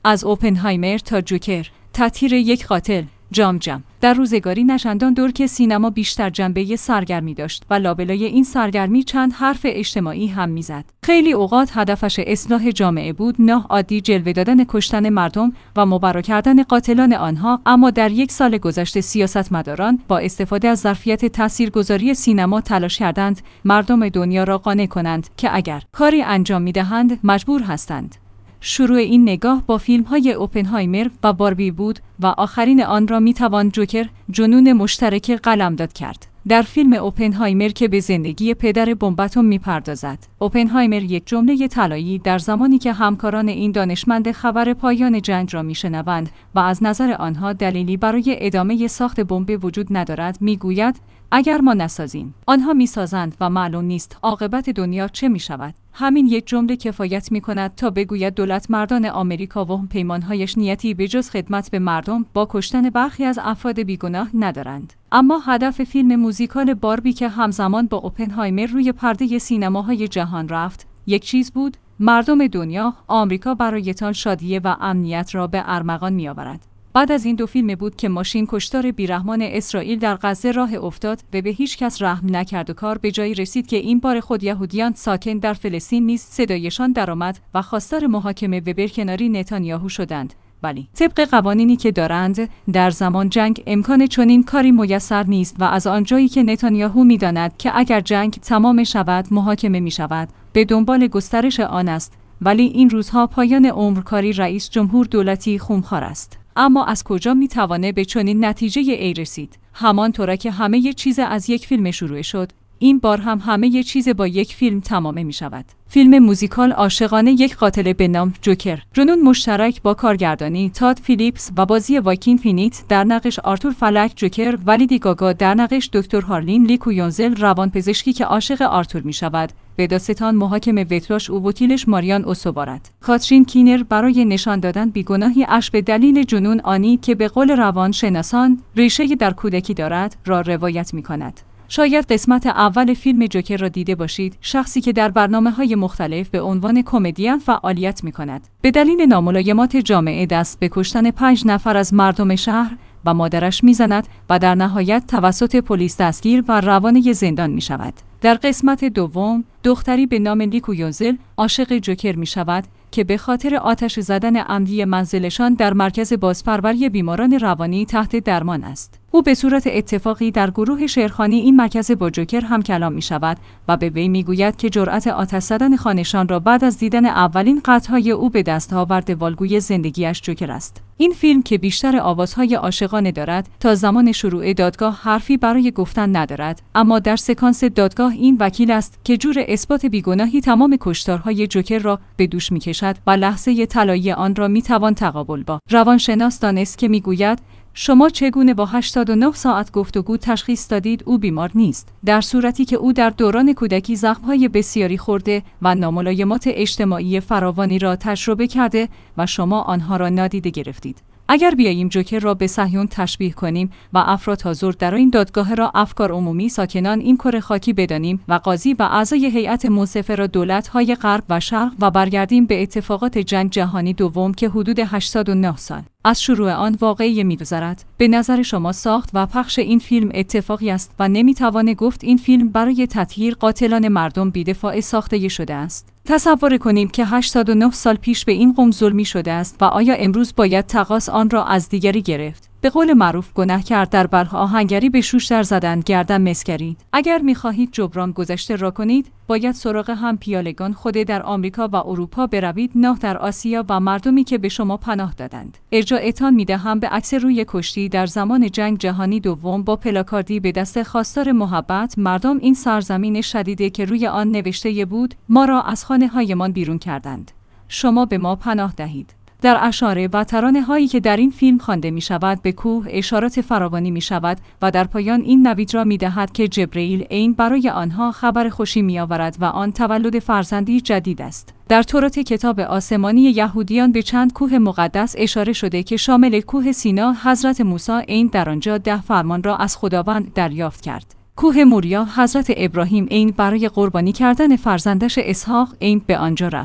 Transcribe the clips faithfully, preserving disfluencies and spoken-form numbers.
از اوپنهایمر تا جوکر، تطهیر یک قاتل، جام جم. در روزگاری نچندان دور که سینما بیشتر جنبه سرگرمی داشت و لابلای این سرگرمی چند حرف اجتماعی هم میزد. خیلی اوقات هدفش اصلاح جامعه بود، نه عادی جلوه دادن کشتن مردم و مبرا کردن قاتلان آنها. اما در یک سال گذشته سیاستمداران با استفاده از ظرفیت تاثیرگذاری سینما تلاش کردند مردم دنیا را قانع کنند که اگر کاری انجام میدهند مجبور هستند. شروع این نگاه با فیلم‌های اوپنهایمر و باربی بود و آخرین آن را می‌توان جوکر، جنون مشترک قلمداد کرد. در فیلم اوپنهایمر که به زندگی پدر بمب اتم می‌پردازد، اوپنهایمر یک جمله طلایی در زمانی که همکاران این دانشمند خبر پایان جنگ را می‌شنوند و از نظر آنها دلیلی برای ادامه ساخت بمب وجود ندارد، می‌گوید اگر ما نسازیم، آنها می‌سازند و معلوم نیست عاقبت دنیا چه می‌شود. همین یک جمله کفایت می‌کند تا بگوید دولت مردان آمریکا و پیمان‌هایش نیتی به جز خدمت به مردم با کشتن برخی از افراد بیگناه ندارند. اما هدف فیلم موزیکال باربی که همزمان با اوپنهایمر روی پرده سینماهای جهان رفت، یک چیز بود: مردم دنیا، آمریکا برایتان شادی و امنیت را به ارمغان می‌آورد. بعد از این دو فیلم بود که ماشین کشتار بیرحمان اسرائیل در غزه راه افتاد و به هیچ کس رحم نکرد و کار به جایی رسید که این بار خود یهودیان ساکن در فلسطین نیز صدایشان درآمد و خواستار محاکمه و برکناری نتانیاهو شدند. ولی طبق قوانینی که دارند در زمان جنگ امکان چنین کاری میسر نیست و از آنجایی که نتانیاهو می‌داند که اگر جنگ تمام شود محاکمه می‌شود، به دنبال گسترش آن است. ولی این روزها پایان عمرکاری رئیس جمهور دولتی خونخوار است. اما از کجا میتوانه به چنین نتیجه ای رسید؟ همانطور که همه ی چیز از یک فیلم شروع شد، این بار هم همه ی چیز با یک فیلم تمام می شود. فیلم موزیکال عاشقانه یک قاتل به نام جوکر، جنون مشترک با کارگردانی تاد فیلیپس و بازی واکین فینیکس در نقش آرتور فلک جوکر و لیدی گاگا در نقش دکتر هارلین لیکویونزل روانپزشکی که عاشق آرتور می شود. به داستان محاکمه وتراش او وکیلش ماریان اوسوبارد. کاترین کینر برای نشان دادن بیگناهی اش به دلیل جنون آنی که به قول روانشناسان ریشه در کودکی دارد را روایت می کند. شاید قسمت اول فیلم جوکر را دیده باشید، شخصی که در برنامه‌های مختلف به عنوان کمدین فعالیت می‌کند. به دلیل ناملایمات جامعه دست به کشتن پنج نفر از مردم شهر و مادرش می‌زند و در نهایت توسط پلیس دستگیر و روانه زندان می‌شود. در قسمت دوم، دختری به نام لیکویونزل عاشق جوکر می‌شود که به خاطر آتش زدن عمدی منزلشان در مرکز بازپروری بیماران روانی تحت درمان است. او به صورت اتفاقی در گروه شعرخوانی این مرکز با جوکر هم کلام می شود و به وی می گوید که جرأت آتش زدن خانه‌شان را بعد از دیدن اولین قطعه‌های او به دست آورد والگوی زندگیش جوکر است. این فیلم که بیشتر آوازهای عاشقانه دارد تا زمان شروع دادگاه حرفی برای گفتن ندارد، اما در سکانس دادگاه این وکیل است که جور اثبات بیگناهی تمام کشتارهای جوکر را به دوش می‌کشد و لحظه طلایی آن را می‌توان تقابل با روانشناس دانست که می‌گوید شما چگونه با هشتاد و نه ساعت گفتگو تشخیص دادید او بیمار نیست، در صورتی که او در دوران کودکی زخم‌های بسیاری خورده و ناملایمات اجتماعی فراوانی را تجربه کرده و شما آنها را نادیده گرفتید. اگر بیاییم جوکر را به صهیون تشبیه کنیم و افراد حاضر در این دادگاه را افکار عمومی ساکنان این کره خاکی بدانیم و قاضی و اعضای هیئت منصفه را دولت‌های غرب و شرق و برگردیم به اتفاقات جنگ جهانی دوم که حدود هشتاد و نه سال از شروع آن واقعی می‌گذرد. به نظر شما ساخت و پخش این فیلم اتفاقی است و نمی‌توان گفت این فیلم برای تطهیر قاتلان مردم بی‌دفاع ساخته شده است. تصور کنیم که هشتاد و نه سال پیش به این قوم ظلمی شده است و آیا امروز باید تقاص آن را از دیگری گرفت؟ به قول معروف گناه کرد در بلخ آهنگری به شوشتر زدن گردن مسکرید. اگر می‌خواهید جبران گذشته را کنید، باید سراغ هم پیالگان خود در آمریکا و اروپا بروید، نه در آسیا و مردمی که به شما پناه دادند. ارجاعتان می‌دهم به عکس روی کشتی در زمان جنگ جهانی دوم با پلاکاردی به دست خواستار محبت مردم این سرزمین شدیده که روی آن نوشته بود ما را از خانه‌هایمان بیرون کردند. شما به ما پناه دهید. در اشعار و ترانه‌هایی که در این فیلم خوانده می‌شود به کوه اشارات فراوانی می‌شود و در پایان این نوید را می‌دهد که جبرئیل عین برای آنها خبر خوشی می‌آورد و آن تولد فرزندی جدید است. در تورات کتاب آسمانی یهودیان به چند کوه مقدس اشاره شده که شامل کوه سینا حضرت موسی عین در آنجا ده فرمان را از خداوند دریافت کرد. کوه موریا حضرت ابراهیم عین برای قربانی کردن فرزندش اسحاق عین به آنجا رفت.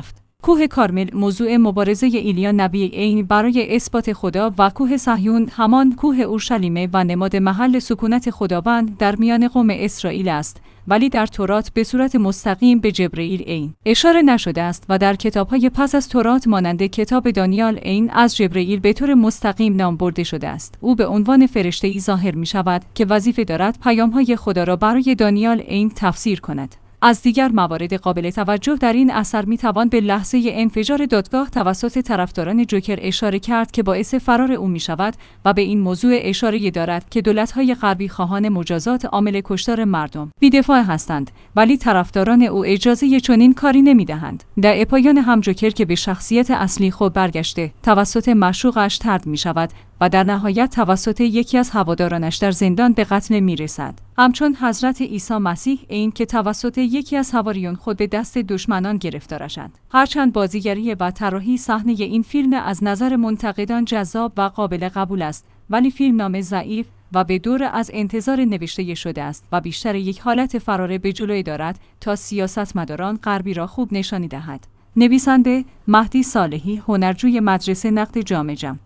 کوه کارمل موضوع مبارزه ایلیا نبی عین برای اثبات خدا و کوه صهیون همان کوه اورشلیمه و نماد محل سکونت خداوند در میان قوم اسرائیل است، ولی در تورات به صورت مستقیم به جبرئیل عین اشاره نشده است و در کتاب‌های پس از تورات مانند کتاب دانیال عین از جبرئیل به طور مستقیم نام برده شده است. او به عنوان فرشته‌ای ظاهر می‌شود که وظیفه دارد پیام‌های خدا را برای دانیال عین تفسیر کند. از دیگر موارد قابل توجه در این اثر میتوان به لحظه انفجار دادگاه توسط طرفداران جوکر اشاره کرد که باعث فرار او میشود و به این موضوع اشاره دارد که دولت‌های غربی خواهان مجازات عامل کشتار مردم بی‌دفاع هستند، ولی طرفداران او اجازه چنین کاری نمیدهند. در پایان هم جوکر که به شخصیت اصلی خود برگشته توسط معشوقش طرد میشود و در نهایت توسط یکی از هوادارانش در زندان به قتل میرسد. همچون حضرت عیسی مسیح عین که توسط یکی از حواریون خود به دست دشمنان گرفتارشند. هرچند بازیگری و طراحی صحنه این فیلم از نظر منتقدان جذاب و قابل قبول است، ولی فیلمنامه ضعیف و به دور از انتظار نوشته شده است و بیشتر یک حالت فرار به جلوی دارد تا سیاستمداران غربی را خوب نشانی دهد. نویسنده مهدی صالحی، هنرجوی مدرسه نقد جامجم.